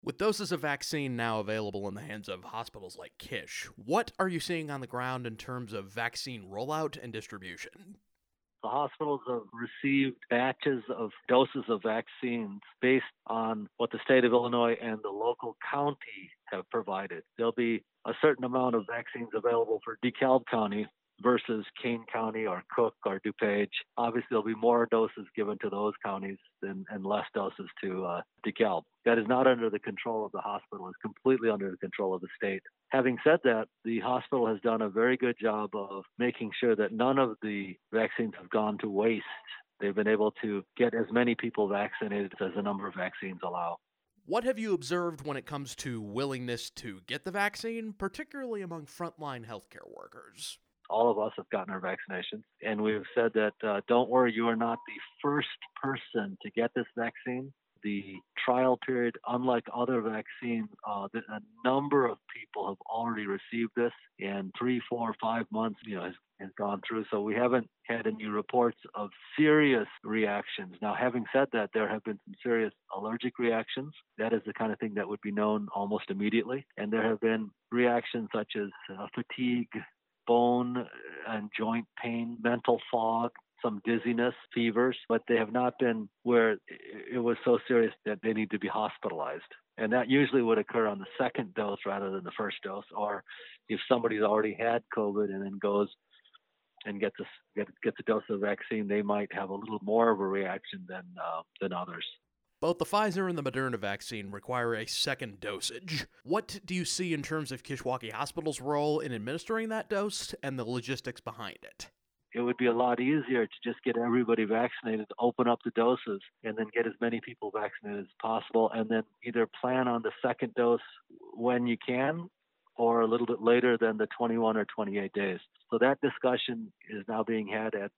With doses of vaccine now available in the hands of hospitals like Kish, what are you seeing on the ground in terms of vaccine rollout and distribution? The hospitals have received batches of doses of vaccines based on what the state of Illinois and the local county have provided. There'll be a certain amount of vaccines available for DeKalb County versus Kane County or Cook or DuPage. Obviously, there'll be more doses given to those counties and less doses to DeKalb. That is not under the control of the hospital. It's completely under the control of the state. Having said that, the hospital has done a very good job of making sure that none of the vaccines have gone to waste. They've been able to get as many people vaccinated as the number of vaccines allow. What have you observed when it comes to willingness to get the vaccine, particularly among frontline healthcare workers? All of us have gotten our vaccinations, and we've said that don't worry, you are not the first person to get this vaccine. The trial period, unlike other vaccines, a number of people have already received this, and 3, 4, 5 months, has gone through. So we haven't had any reports of serious reactions. Now, having said that, there have been some serious allergic reactions. That is the kind of thing that would be known almost immediately, and there have been reactions such as fatigue, bone and joint pain, mental fog, some dizziness, fevers, but they have not been where it was so serious that they need to be hospitalized. And that usually would occur on the second dose rather than the first dose, or if somebody's already had COVID and then goes and gets a dose of vaccine, they might have a little more of a reaction than others. Both the Pfizer and the Moderna vaccine require a second dosage. What do you see in terms of Kishwaukee Hospital's role in administering that dose and the logistics behind it? It would be a lot easier to just get everybody vaccinated, open up the doses, and then get as many people vaccinated as possible, and then either plan on the second dose when you can or a little bit later than the 21 or 28 days. So that discussion is now being had at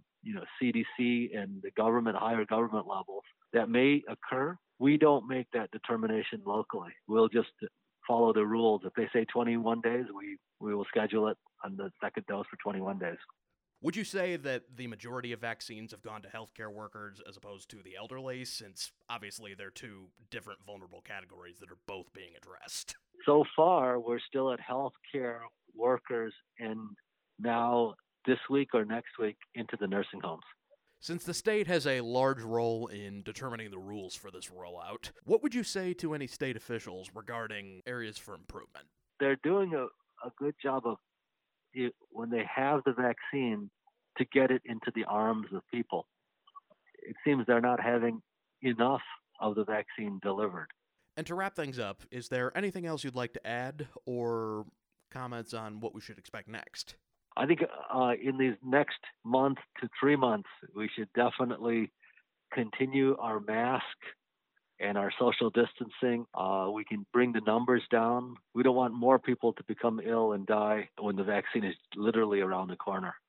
CDC and the government, higher government levels. That may occur. We don't make that determination locally. We'll just follow the rules. If they say 21 days, we will schedule it on the second dose for 21 days. Would you say that the majority of vaccines have gone to healthcare workers as opposed to the elderly, since obviously they're two different vulnerable categories that are both being addressed? So far, we're still at healthcare workers and now this week or next week into the nursing homes. Since the state has a large role in determining the rules for this rollout, what would you say to any state officials regarding areas for improvement? They're doing a good job of, when they have the vaccine, to get it into the arms of people. It seems they're not having enough of the vaccine delivered. And to wrap things up, is there anything else you'd like to add or comments on what we should expect next? I think in these next month to 3 months, we should definitely continue our mask and our social distancing. We can bring the numbers down. We don't want more people to become ill and die when the vaccine is literally around the corner.